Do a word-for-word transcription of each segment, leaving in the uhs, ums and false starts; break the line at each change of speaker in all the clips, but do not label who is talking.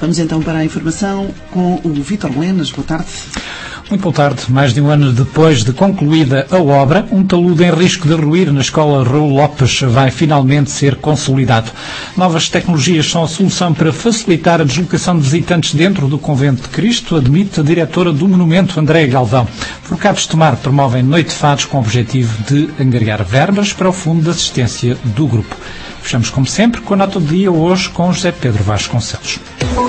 Vamos então para a informação com o Vítor Lenas. Boa tarde.
Muito boa tarde. Mais de um ano depois de concluída a obra, um talude em risco de ruir na escola Raul Lopes vai finalmente ser consolidado. Novas tecnologias são a solução para facilitar a deslocação de visitantes dentro do Convento de Cristo, admite a diretora do monumento, Andréa Galvão. Forcados de Tomar promovem Noite de Fados com o objetivo de angariar verbas para o Fundo de Assistência do grupo. Fechamos, como sempre, com a nota do dia, hoje com José Pedro Vasconcelos.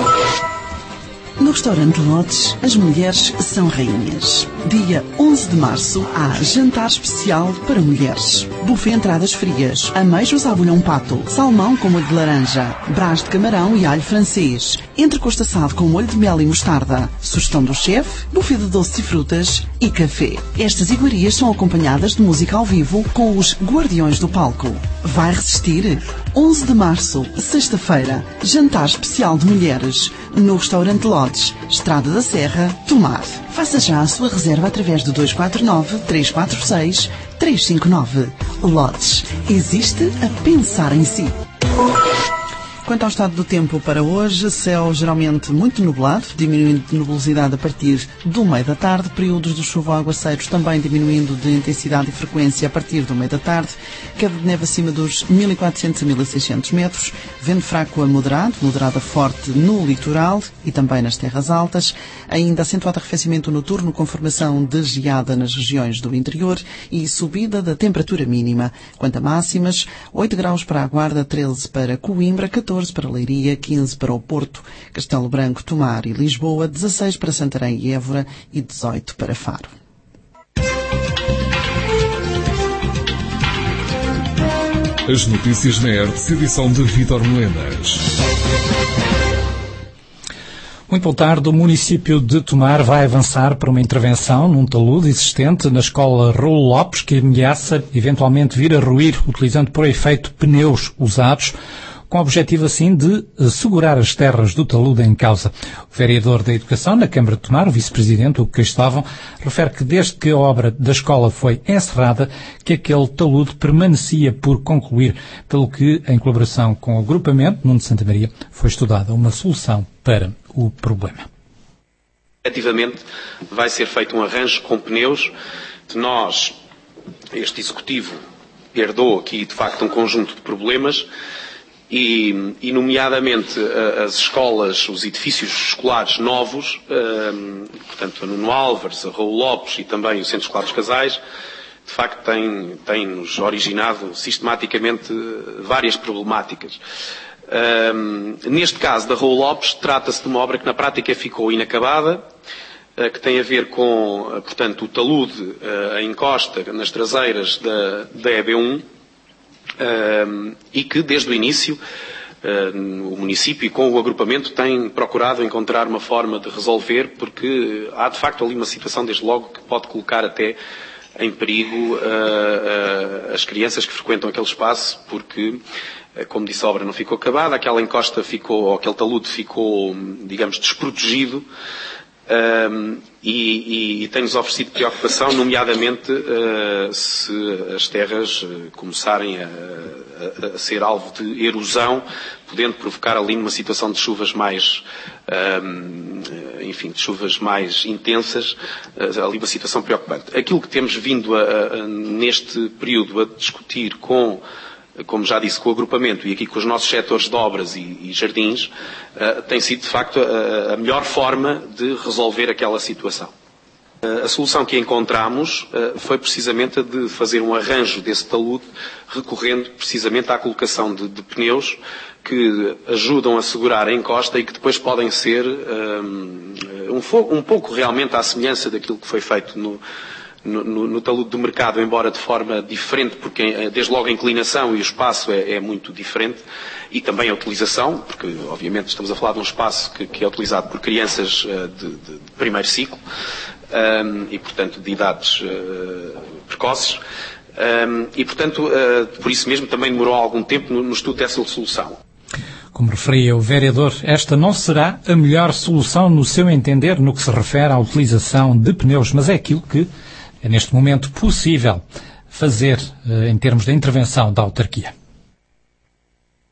No restaurante Lotes, as mulheres são rainhas. Dia onze de março, há jantar especial para mulheres. Buffet entradas frias, ameixos à bolhão pato, salmão com molho de laranja, brás de camarão e alho francês, entrecosto assado com molho de mel e mostarda, sugestão do chefe, buffet de doces e frutas e café. Estas iguarias são acompanhadas de música ao vivo com os Guardiões do Palco. Vai resistir? onze de março, sexta-feira, jantar especial de mulheres, no restaurante Lotes, Estrada da Serra, Tomar. Faça já a sua reserva através do dois quatro nove, três quatro seis, três cinco nove. Lotes. Existe a pensar em si. Quanto ao estado do tempo para hoje, céu geralmente muito nublado, diminuindo de nubosidade a partir do meio da tarde, períodos de chuva ou aguaceiros também diminuindo de intensidade e frequência a partir do meio da tarde, queda de neve acima dos mil e quatrocentos a mil e seiscentos metros, vento fraco a moderado, moderado a forte no litoral e também nas terras altas, ainda acentuado arrefecimento noturno com formação de geada nas regiões do interior e subida da temperatura mínima. Quanto a máximas, oito graus para a Guarda, treze para Coimbra, catorze para Leiria, quinze para o Porto, Castelo Branco, Tomar e Lisboa, dezasseis para Santarém e Évora e dezoito para Faro.
As notícias na R T P, edição de Vítor Lenas.
Muito boa tarde. O município de Tomar vai avançar para uma intervenção num talude existente na escola Raul Lopes, que ameaça eventualmente vir a ruir, utilizando por efeito pneus usados, com o objetivo, assim, de segurar as terras do talude em causa. O vereador da Educação na Câmara de Tomar, o vice-presidente, o que estavam, refere que desde que a obra da escola foi encerrada, que aquele talude permanecia por concluir, pelo que, em colaboração com o agrupamento Nuno de Santa Maria, foi estudada uma solução para o problema.
Efetivamente, vai ser feito um arranjo com pneus. Nós, este Executivo, herdou aqui, de facto, um conjunto de problemas. E, e, nomeadamente, as escolas, os edifícios escolares novos, um, portanto, a Nuno Álvares, a Raul Lopes e também o Centro Escolar dos Casais, de facto, têm, têm-nos originado sistematicamente várias problemáticas. Um, neste caso da Raul Lopes, trata-se de uma obra que na prática ficou inacabada, uh, que tem a ver com, uh, portanto, o talude, uh, a encosta nas traseiras da, da E B um, Uh, e que, desde o início, uh, o município e com o agrupamento têm procurado encontrar uma forma de resolver, porque há, de facto, ali uma situação, desde logo, que pode colocar até em perigo uh, uh, as crianças que frequentam aquele espaço, porque, uh, como disse, a obra não ficou acabada, aquela encosta ficou, ou aquele talude ficou, digamos, desprotegido. Um, e, e, e tem-nos oferecido preocupação, nomeadamente uh, se as terras uh, começarem a, a, a ser alvo de erosão, podendo provocar ali numa situação de chuvas mais, um, enfim, de chuvas mais intensas, uh, ali uma situação preocupante. Aquilo que temos vindo a, a, neste período a discutir com, como já disse, com o agrupamento e aqui com os nossos setores de obras e, e jardins, uh, tem sido, de facto, a, a melhor forma de resolver aquela situação. Uh, a solução que encontramos uh, foi precisamente a de fazer um arranjo desse talude, recorrendo precisamente à colocação de, de pneus que ajudam a segurar a encosta e que depois podem ser um, um, um pouco realmente à semelhança daquilo que foi feito no No, no, no talude do mercado, embora de forma diferente, porque desde logo a inclinação e o espaço é, é muito diferente, e também a utilização, porque obviamente estamos a falar de um espaço que, que é utilizado por crianças uh, de, de, de primeiro ciclo, um, e portanto de idades uh, precoces, um, e portanto uh, por isso mesmo também demorou algum tempo no, no estudo dessa solução.
Como referia o vereador, esta não será a melhor solução no seu entender no que se refere à utilização de pneus, mas é aquilo que é neste momento possível fazer em termos de intervenção da autarquia.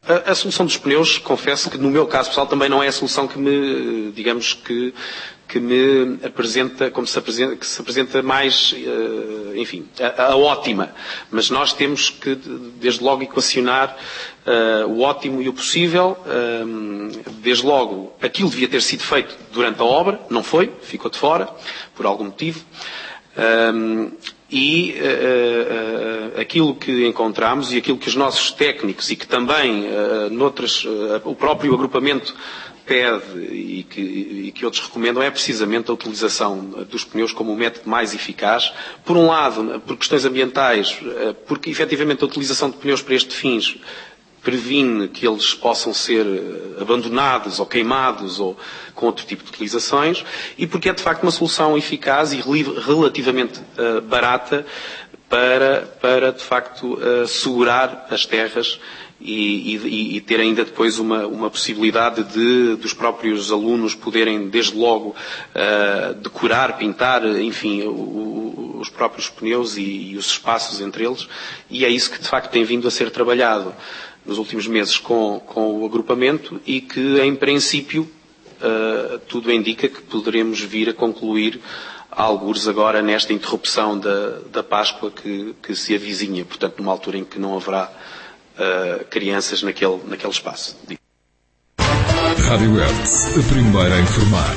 A, a solução dos pneus, confesso que no meu caso pessoal também não é a solução que me, digamos que, que me apresenta, como se apresenta, que se apresenta mais, enfim, a, a ótima. Mas nós temos que, desde logo, equacionar uh, o ótimo e o possível. Um, desde logo, aquilo devia ter sido feito durante a obra, não foi, ficou de fora, por algum motivo. Um, E uh, uh, aquilo que encontramos e aquilo que os nossos técnicos e que também uh, noutras, uh, o próprio agrupamento pede e que, e que outros recomendam é precisamente a utilização dos pneus como o método mais eficaz. Por um lado, por questões ambientais, uh, porque efetivamente a utilização de pneus para estes fins previne que eles possam ser abandonados ou queimados ou com outro tipo de utilizações, e porque é de facto uma solução eficaz e relativamente uh, barata para, para de facto uh, segurar as terras e, e, e ter ainda depois uma, uma possibilidade de dos próprios alunos poderem desde logo uh, decorar, pintar, enfim, o, o, os próprios pneus e, e os espaços entre eles, e é isso que de facto tem vindo a ser trabalhado nos últimos meses com, com o agrupamento e que, em princípio, uh, tudo indica que poderemos vir a concluir algures agora nesta interrupção da, da Páscoa que, que se avizinha, portanto, numa altura em que não haverá uh, crianças naquele, naquele espaço.
Rádio Hertz, a primeira a informar.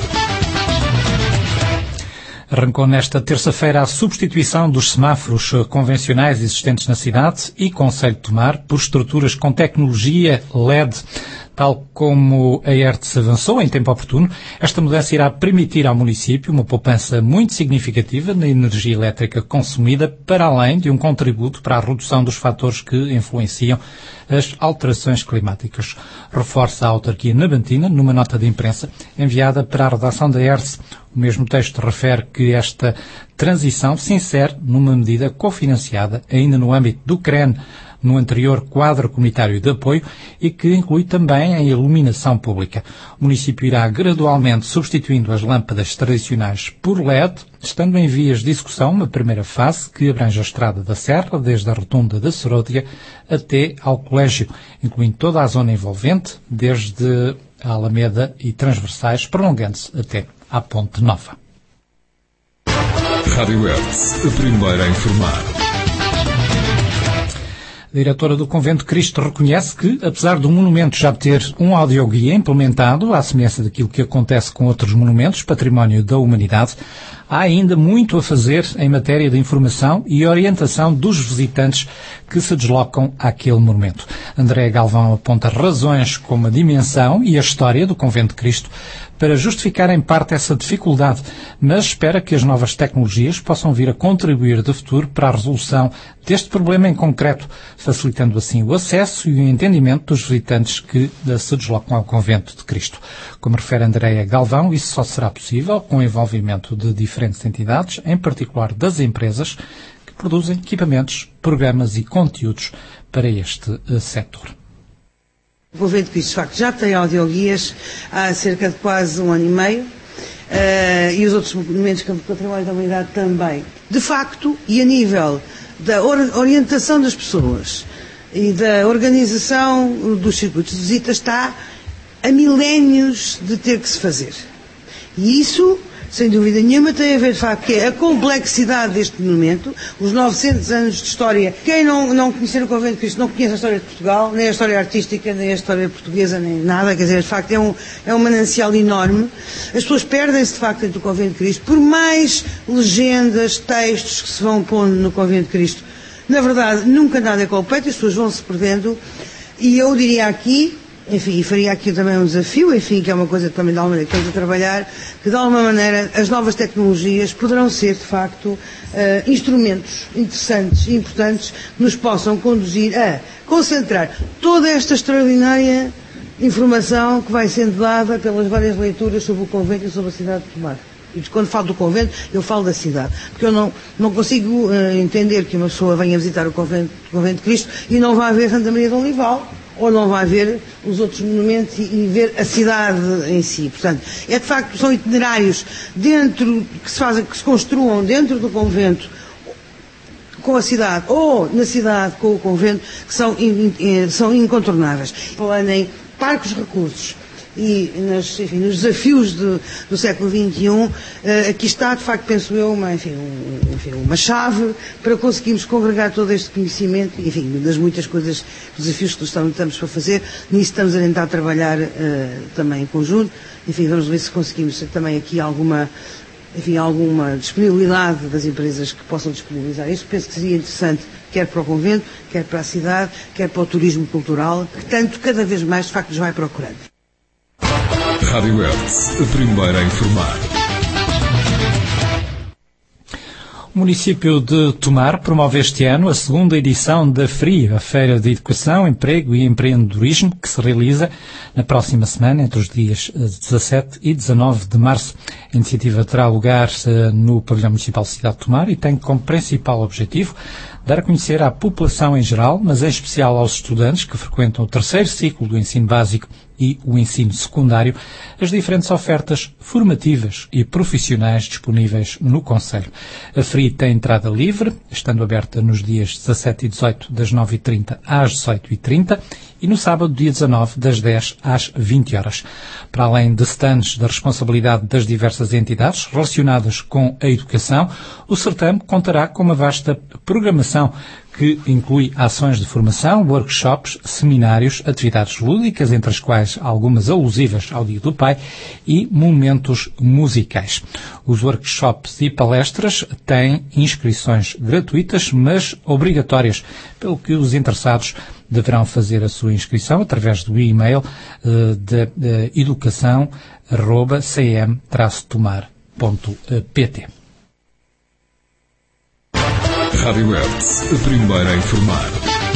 Arrancou nesta terça-feira a substituição dos semáforos convencionais existentes na cidade e Concelho de Tomar por estruturas com tecnologia L E D. Tal como a Hertz avançou em tempo oportuno, esta mudança irá permitir ao município uma poupança muito significativa na energia elétrica consumida, para além de um contributo para a redução dos fatores que influenciam as alterações climáticas. Reforça a autarquia nabantina numa nota de imprensa enviada para a redação da Hertz. O mesmo texto refere que esta transição se insere numa medida cofinanciada ainda no âmbito do C R E N, no anterior quadro comunitário de apoio, e que inclui também a iluminação pública. O município irá gradualmente substituindo as lâmpadas tradicionais por L E D, estando em vias de execução uma primeira fase que abrange a Estrada da Serra, desde a Rotunda da Seródia até ao Colégio, incluindo toda a zona envolvente, desde a Alameda e transversais, prolongando-se até à Ponte Nova.
Rádio Hertz, a primeira a informar.
A diretora do Convento de Cristo reconhece que, apesar do monumento já ter um audioguia implementado, à semelhança daquilo que acontece com outros monumentos, património da humanidade, há ainda muito a fazer em matéria de informação e orientação dos visitantes que se deslocam àquele monumento. André Galvão aponta razões como a dimensão e a história do Convento de Cristo para justificar em parte essa dificuldade, mas espera que as novas tecnologias possam vir a contribuir de futuro para a resolução deste problema em concreto, facilitando assim o acesso e o entendimento dos visitantes que se deslocam ao Convento de Cristo. Como refere Andréa Galvão, isso só será possível com o envolvimento de diferentes entidades, em particular das empresas, que produzem equipamentos, programas e conteúdos para este uh, setor.
O Convento de Cristo, de facto, já tem audioguias há cerca de quase um ano e meio, uh, e os outros monumentos que o Património da Humanidade também. De facto, e a nível da orientação das pessoas e da organização dos circuitos de visita, está a milénios de ter que se fazer. E isso, sem dúvida nenhuma, tem a ver, de facto, que a complexidade deste monumento, os novecentos anos de história. Quem não, não conhecer o Convento de Cristo não conhece a história de Portugal, nem a história artística, nem a história portuguesa, nem nada. Quer dizer, de facto, é um, é um manancial enorme. As pessoas perdem-se, de facto, dentro do Convento de Cristo, por mais legendas, textos que se vão pondo no Convento de Cristo. Na verdade, nunca nada é completo, as pessoas vão se perdendo. E eu diria aqui, enfim, e faria aqui também um desafio, enfim, que é uma coisa que também de alguma maneira que estamos a trabalhar, que de alguma maneira as novas tecnologias poderão ser, de facto, uh, instrumentos interessantes e importantes que nos possam conduzir a concentrar toda esta extraordinária informação que vai sendo dada pelas várias leituras sobre o Convento e sobre a cidade de Tomar. E quando falo do Convento, eu falo da cidade. Porque eu não, não consigo uh, entender que uma pessoa venha visitar o Convento, o Convento de Cristo e não vá ver Santa Maria de Olival, ou não vai ver os outros monumentos e, e ver a cidade em si. Portanto, é de facto, são itinerários dentro, que se fazem, que se construam dentro do convento, com a cidade ou na cidade com o convento, que são, in, in, são incontornáveis. Falando em parcos recursos e nas, enfim, nos desafios do, do século vinte e um, uh, aqui está, de facto, penso eu, uma, enfim, um, enfim, uma chave para conseguirmos congregar todo este conhecimento, enfim, das muitas coisas, desafios que estamos para fazer. Nisso estamos a tentar trabalhar uh, também em conjunto. Enfim, vamos ver se conseguimos também aqui alguma, enfim, alguma disponibilidade das empresas que possam disponibilizar isto. Penso que seria interessante, quer para o convento, quer para a cidade, quer para o turismo cultural, que tanto, cada vez mais, de facto, nos vai procurando.
Rádio Hertz, a primeira a informar.
O município de Tomar promove este ano a segunda edição da F R I, a Feira de Educação, Emprego e Empreendedorismo, que se realiza na próxima semana, entre os dias dezassete e dezanove de março. A iniciativa terá lugar no Pavilhão Municipal de Cidade de Tomar e tem como principal objetivo dar a conhecer à população em geral, mas em especial aos estudantes que frequentam o terceiro ciclo do ensino básico e o ensino secundário, as diferentes ofertas formativas e profissionais disponíveis no concelho. A F R I tem entrada livre, estando aberta nos dias dezassete e dezoito, das nove e trinta às dezoito e trinta, e no sábado, dia dezanove, das dez às vinte horas. Para além de stands da responsabilidade das diversas entidades relacionadas com a educação, o certame contará com uma vasta programação que inclui ações de formação, workshops, seminários, atividades lúdicas, entre as quais algumas alusivas ao Dia do Pai, e momentos musicais. Os workshops e palestras têm inscrições gratuitas, mas obrigatórias, pelo que os interessados deverão fazer a sua inscrição através do e-mail uh, de, de educação arroba c m traço tomar ponto p t.
Rádio Hertz, a primeira a informar.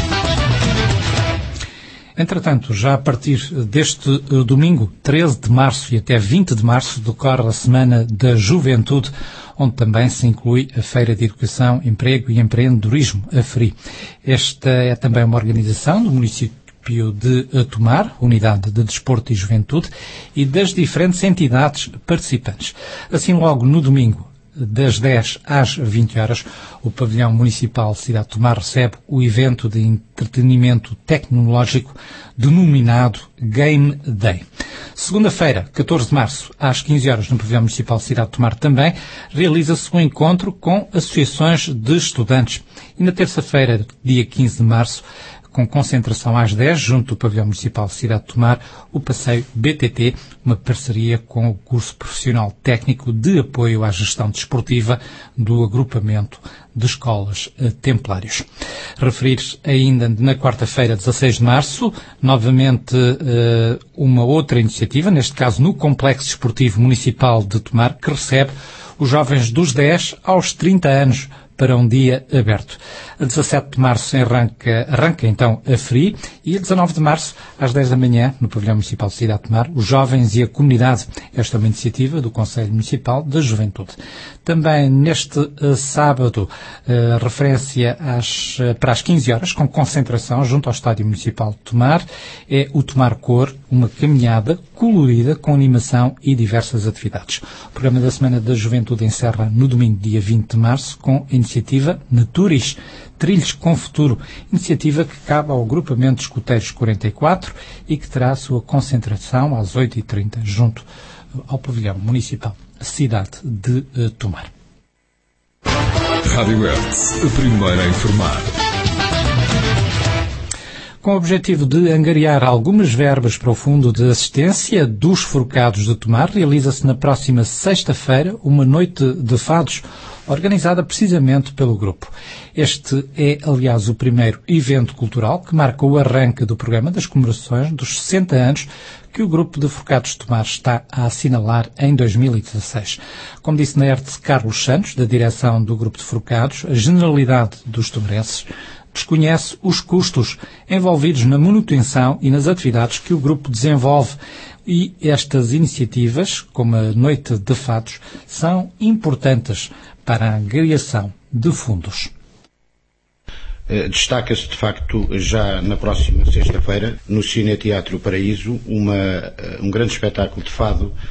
Entretanto, já a partir deste uh, domingo, treze de março e até vinte de março, decorre a Semana da Juventude, onde também se inclui a Feira de Educação, Emprego e Empreendedorismo, a F R I. Esta é também uma organização do município de Tomar, Unidade de Desporto e Juventude, e das diferentes entidades participantes. Assim, logo no domingo, das dez às vinte horas, o Pavilhão Municipal de Cidade de Tomar recebe o evento de entretenimento tecnológico denominado Game Day. Segunda-feira, catorze de março, às quinze horas, no Pavilhão Municipal de Cidade de Tomar também, realiza-se um encontro com associações de estudantes. E na terça-feira, dia quinze de março, com concentração às dez, junto do Pavilhão Municipal de Cidade de Tomar, o passeio B T T, uma parceria com o curso profissional técnico de apoio à gestão desportiva do agrupamento de escolas eh, templários. Referir ainda na quarta-feira, dezasseis de março, novamente eh, uma outra iniciativa, neste caso no Complexo Desportivo Municipal de Tomar, que recebe os jovens dos dez aos trinta anos para um dia aberto. A dezassete de março arranca, arranca então a F R I e a dezanove de março, às dez da manhã, no Pavilhão Municipal de Cidade de Tomar, os jovens e a comunidade. Esta é uma iniciativa do Conselho Municipal da Juventude. Também neste uh, sábado, uh, referência às, uh, para as quinze horas, com concentração junto ao Estádio Municipal de Tomar, é o Tomar Cor, uma caminhada colorida com animação e diversas atividades. O programa da Semana da Juventude encerra no domingo, dia vinte de março, com a iniciativa Naturis, Trilhos com Futuro, iniciativa que cabe ao agrupamento de escuteiros quarenta e quatro e que terá a sua concentração às oito e trinta, junto ao Pavilhão Municipal Cidade de uh, Tomar.
Rádio Hertz, a primeira a informar.
Com o objetivo de angariar algumas verbas para o Fundo de Assistência dos Forcados de Tomar, realiza-se na próxima sexta-feira uma noite de fados, organizada precisamente pelo grupo. Este é, aliás, o primeiro evento cultural que marca o arranque do programa das comemorações dos sessenta anos que o grupo de Forcados de Tomar está a assinalar em dois mil e dezasseis. Como disse na Hertz Carlos Santos, da direção do grupo de Forcados, a generalidade dos tomarenses desconhece os custos envolvidos na manutenção e nas atividades que o grupo desenvolve. E estas iniciativas, como a Noite de Fados, são importantes para a angariação de fundos.
Destaca-se, de facto, já na próxima sexta-feira, no Cine Teatro Paraíso, uma, um grande espetáculo de fado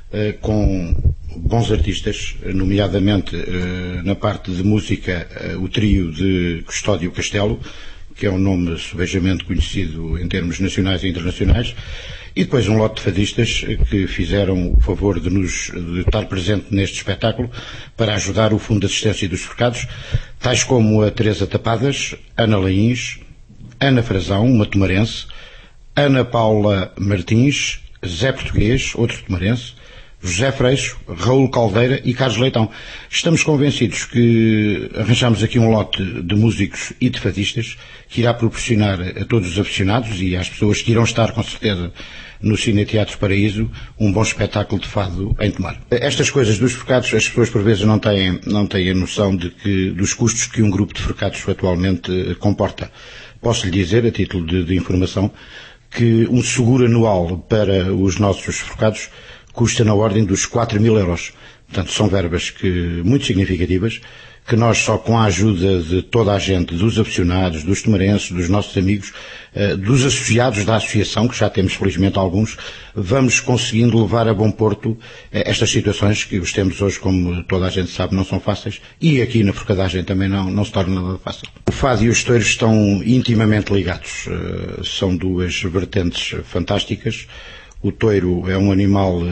com bons artistas, nomeadamente na parte de música, o trio de Custódio Castelo, que é um nome subejamente conhecido em termos nacionais e internacionais, e depois um lote de fadistas que fizeram o favor de nos de estar presente neste espetáculo para ajudar o Fundo de Assistência dos Desfocados, tais como a Teresa Tapadas, Ana Laíns, Ana Frazão, uma tomarense, Ana Paula Martins, Zé Português, outro tomarense, José Freixo, Raul Caldeira e Carlos Leitão. Estamos convencidos que arranjamos aqui um lote de músicos e de fadistas que irá proporcionar a todos os aficionados e às pessoas que irão estar, com certeza, no Cine Teatro Paraíso, um bom espetáculo de fado em Tomar. Estas coisas dos forcados, as pessoas por vezes não têm, não têm a noção de que, dos custos que um grupo de forcados atualmente comporta. Posso lhe dizer, a título de, de informação, que um seguro anual para os nossos forcados custa na ordem dos quatro mil euros. Portanto, são verbas que, muito significativas, que nós só com a ajuda de toda a gente, dos aficionados, dos tomarenses, dos nossos amigos, dos associados da associação, que já temos felizmente alguns, vamos conseguindo levar a bom porto estas situações que os tempos hoje, como toda a gente sabe, não são fáceis, e aqui na forcadagem também não, não se torna nada fácil. O fado e os touros estão intimamente ligados, são duas vertentes fantásticas. O touro é um animal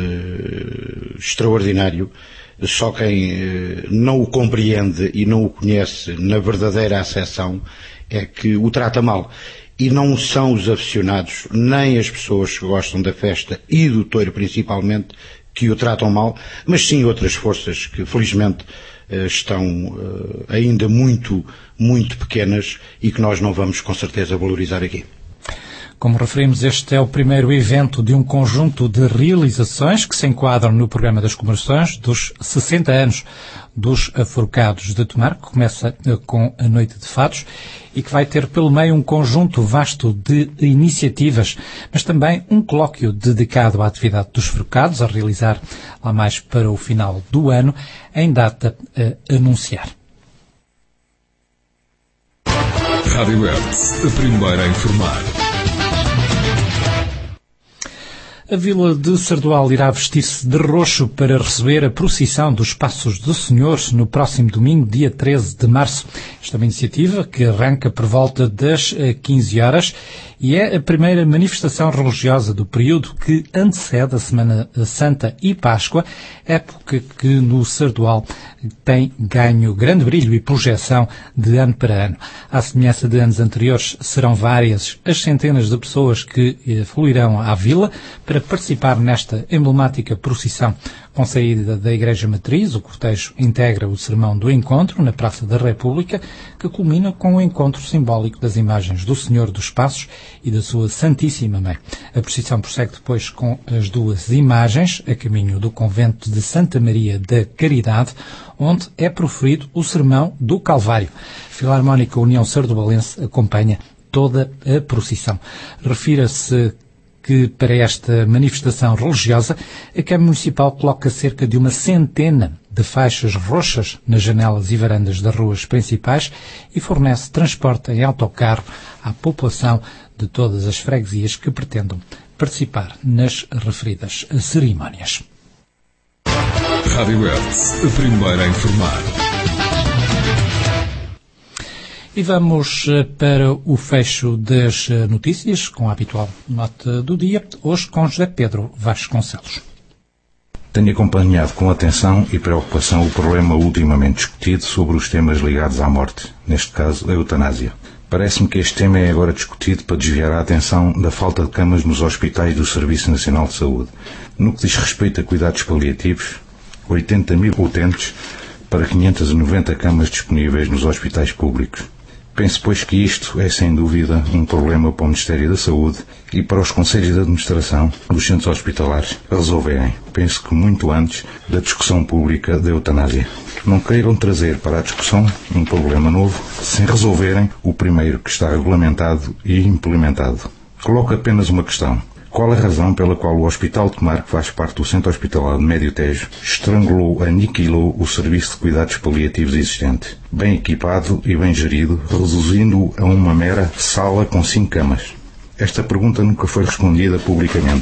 uh, extraordinário, só quem uh, não o compreende e não o conhece na verdadeira acessão é que o trata mal. E não são os aficionados, nem as pessoas que gostam da festa e do touro principalmente, que o tratam mal, mas sim outras forças que felizmente uh, estão uh, ainda muito, muito pequenas e que nós não vamos com certeza valorizar aqui.
Como referimos, este é o primeiro evento de um conjunto de realizações que se enquadram no programa das comemorações dos sessenta anos dos Forcados de Tomar, que começa com a Noite de Fados e que vai ter pelo meio um conjunto vasto de iniciativas, mas também um colóquio dedicado à atividade dos Forcados, a realizar lá mais para o final do ano, em data a anunciar.
Rádio Hertz, a primeira a informar.
A Vila de Sardual irá vestir-se de roxo para receber a procissão dos Passos do Senhor no próximo domingo, dia treze de março. Esta é uma iniciativa que arranca por volta das quinze horas e é a primeira manifestação religiosa do período que antecede a Semana Santa e Páscoa, época que no Sardual tem ganho grande brilho e projeção de ano para ano. À semelhança de anos anteriores, serão várias as centenas de pessoas que fluirão à vila para participar nesta emblemática procissão. Com saída da Igreja Matriz, o cortejo integra o Sermão do Encontro na Praça da República, que culmina com o encontro simbólico das imagens do Senhor dos Passos e da sua Santíssima Mãe. A procissão prossegue depois com as duas imagens, a caminho do convento de Santa Maria da Caridade, onde é proferido o Sermão do Calvário. A Filarmónica União Sardualense acompanha toda a procissão. Refira-se que para esta manifestação religiosa a Câmara Municipal coloca cerca de uma centena de faixas roxas nas janelas e varandas das ruas principais e fornece transporte em autocarro à população de todas as freguesias que pretendam participar nas referidas cerimónias.
Rádio Hertz, a primeira a informar.
E vamos para o fecho das notícias, com a habitual nota do dia, hoje com José Pedro Vasconcelos.
Tenho acompanhado com atenção e preocupação o problema ultimamente discutido sobre os temas ligados à morte, neste caso a eutanásia. Parece-me que este tema é agora discutido para desviar a atenção da falta de camas nos hospitais do Serviço Nacional de Saúde. No que diz respeito a cuidados paliativos, oitenta mil utentes para quinhentas e noventa camas disponíveis nos hospitais públicos. Penso, pois, que isto é, sem dúvida, um problema para o Ministério da Saúde e para os Conselhos de Administração dos centros hospitalares a resolverem. Penso que muito antes da discussão pública da eutanásia. Não queiram trazer para a discussão um problema novo sem resolverem o primeiro que está regulamentado e implementado. Coloco apenas uma questão. Qual a razão pela qual o Hospital de Tomar, que faz parte do Centro Hospitalar de Médio Tejo, estrangulou, aniquilou o serviço de cuidados paliativos existente, bem equipado e bem gerido, reduzindo-o a uma mera sala com cinco camas? Esta pergunta nunca foi respondida publicamente.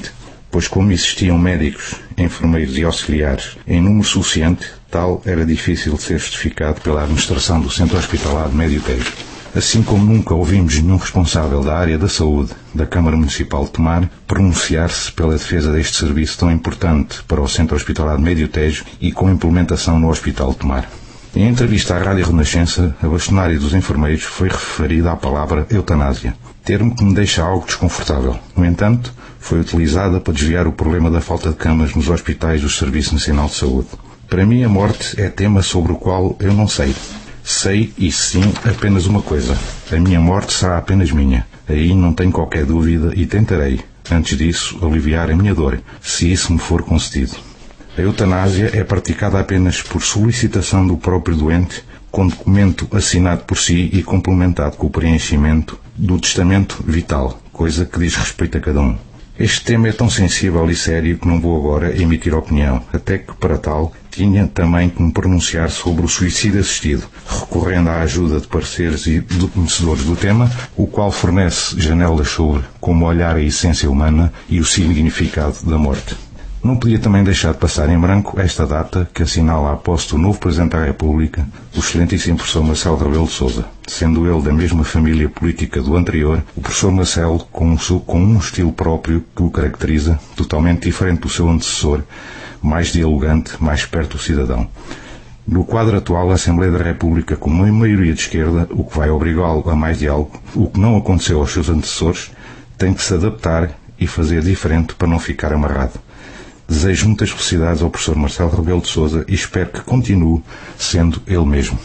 pois como existiam médicos, enfermeiros e auxiliares em número suficiente, tal era difícil de ser justificado pela administração do Centro Hospitalar de Médio Tejo. Assim como nunca ouvimos nenhum responsável da área da saúde da Câmara Municipal de Tomar pronunciar-se pela defesa deste serviço tão importante para o Centro Hospitalar de Médio Tejo e com implementação no Hospital de Tomar. Em entrevista à Rádio Renascença, a bastonária dos enfermeiros foi referida à palavra eutanásia, termo que me deixa algo desconfortável. No entanto, foi utilizada para desviar o problema da falta de camas nos hospitais do Serviço Nacional de Saúde. Para mim, a morte é tema sobre o qual eu não sei. Sei, e sim, apenas uma coisa. A minha morte será apenas minha. Aí não tenho qualquer dúvida e tentarei, antes disso, aliviar a minha dor, se isso me for concedido. A eutanásia é praticada apenas por solicitação do próprio doente, com documento assinado por si e complementado com o preenchimento do testamento vital, coisa que diz respeito a cada um. Este tema é tão sensível e sério que não vou agora emitir opinião, até que, para tal, tinha também que me pronunciar sobre o suicídio assistido, recorrendo à ajuda de parceiros e de conhecedores do tema, o qual fornece janelas sobre como olhar a essência humana e o significado da morte. Não podia também deixar de passar em branco esta data que assinala a posse do novo Presidente da República, o excelentíssimo professor Marcelo Rebelo de Sousa, sendo ele da mesma família política do anterior, o professor Marcelo com um, com um estilo próprio que o caracteriza, totalmente diferente do seu antecessor, mais dialogante, mais perto do cidadão. No quadro atual, a Assembleia da República com uma maioria de esquerda, o que vai obrigá-lo a mais diálogo, o que não aconteceu aos seus antecessores, tem que se adaptar e fazer diferente para não ficar amarrado. Desejo muitas felicidades ao professor Marcelo Rebelo de Sousa e espero que continue sendo ele mesmo.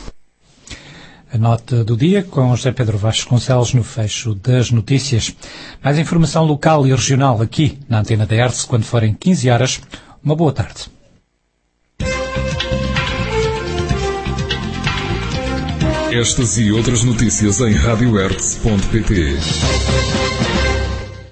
A nota do dia com José Pedro Vasconcelos no fecho das notícias. Mais informação local e regional aqui na Antena da Hertz quando forem quinze horas. Uma boa tarde.
Estas e outras notícias em rádio hertz ponto pt.